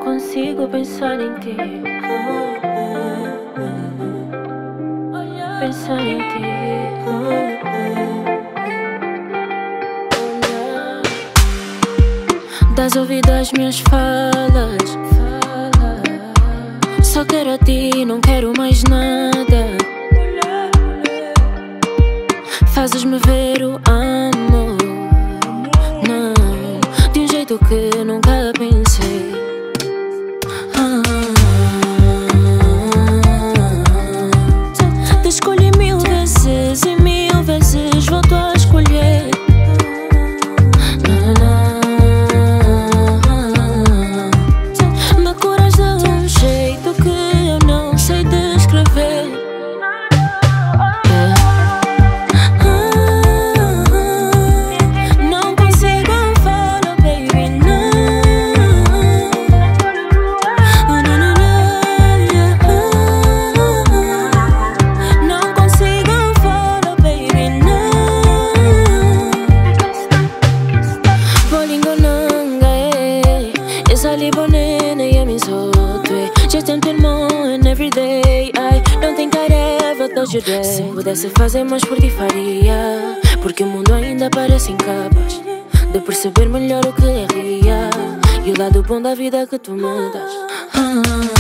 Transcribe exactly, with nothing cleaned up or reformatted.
consigo pensar em ti, pensar em ti. Dás ouvido às minhas falas, só quero a ti, não quero mais nada. Fazes-me ver o amor, não, de um jeito que nunca pensei. ah, Te escolhi mil vezes e mil vezes volto a escolher. Me curas de um jeito que eu não sei descrever. Just tellement and every day I don't think I'd ever thought you'd day. Se pudesse fazer mais por ti faria, porque o mundo ainda parece incapaz de perceber melhor o que é real e o lado bom da vida que tu me das. ah.